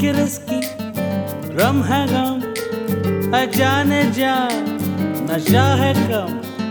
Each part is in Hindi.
रिस्की रम है गम, अजाने जा नशा है कम।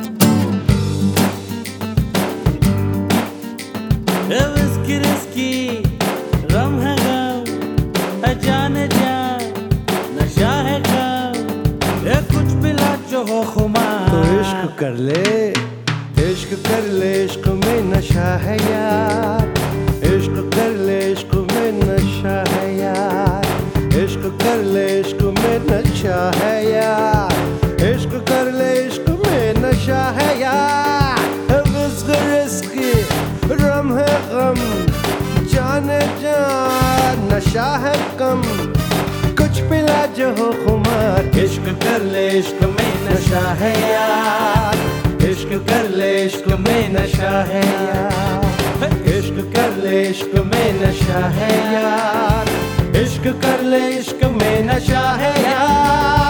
रिस्की रिस्की रम है गम, अजाने जा नशा है कम। ये कुछ पिला जो हो खुमार, तो इश्क कर ले, इश्क कर ले, इश्क में नशा है यार। इश्क कर ले, इश्क में नशा है यार। इश्क कर ले, इश्क में नशा है यार। इश्क कर ले, इश्क में नशा है यार। रिस्क रिस्की रम है गम, जाने जा नशा है कम। कुछ पिला जो हो खुमार, इश्क कर ले, इश्क में नशा है यार। इश्क कर ले, इश्क में नशा है यार। इश्क कर ले, इश्क में नशा है यार। इश्क कर ले, इश्क में नशा है यार।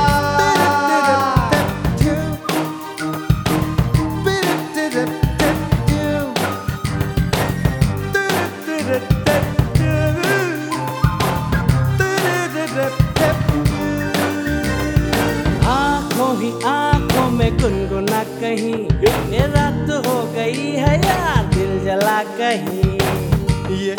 आंखों ही आंखों में गुनगुना कहीं, ये रात हो गई है यार दिल जला कहीं। ये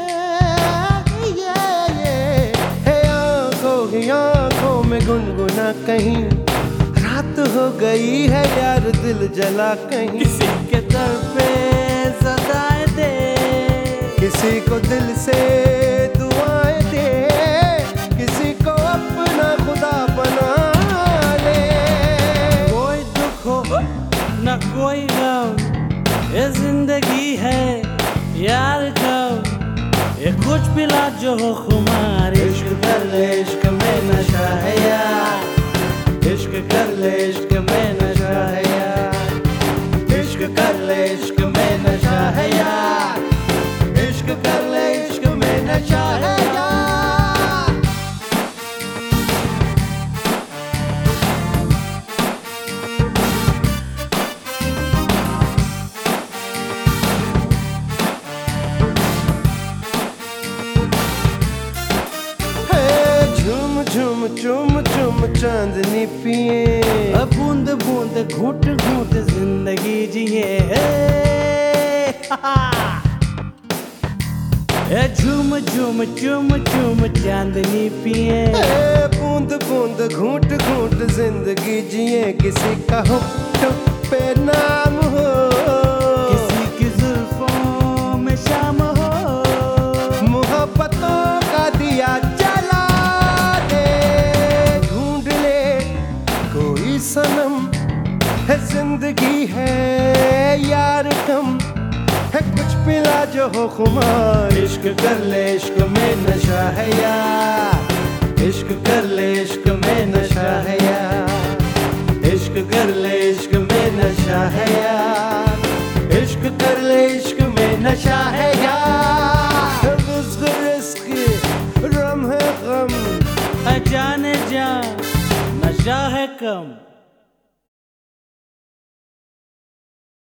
आंखों ही आंखों में गुनगुना कहीं, रात हो गई है यार दिल जला कहीं। किसी के दर पे सदाएं दे, किसी को दिल से दुआएं दे, किसी को अपना खुदा बना ले। कोई दुख हो न कोई गम, ये जिंदगी है यार कम। ये कुछ पिला जो हो खुमार, इश्क कर ले, इश्क में नशा है यार। इश्क कर ले, इश्क में नशा है यार। इश्क कर ले, इश्क में नशा है यार। इश्क कर ले, इश्क में नशा है यार। झूम झूम झूम झूम चांदनी पिए, बूंद बूंद घूट घूट जिंदगी जिए। झूम झूम झूम झूम चांदनी पिए, बूंद बूंद घूट घूट जिंदगी जिए। किसी का हुक्म पे नाम हो, किसी की जुल्फों में शाम हो। मोहब्बतों का दिया जला दे, ढूंढ ले कोई सनम। है जिंदगी है यार कम, है कुछ पिला जो हो खुमार। इश्क कर ले, इश्क में नशा है यार। इश्क कर ले,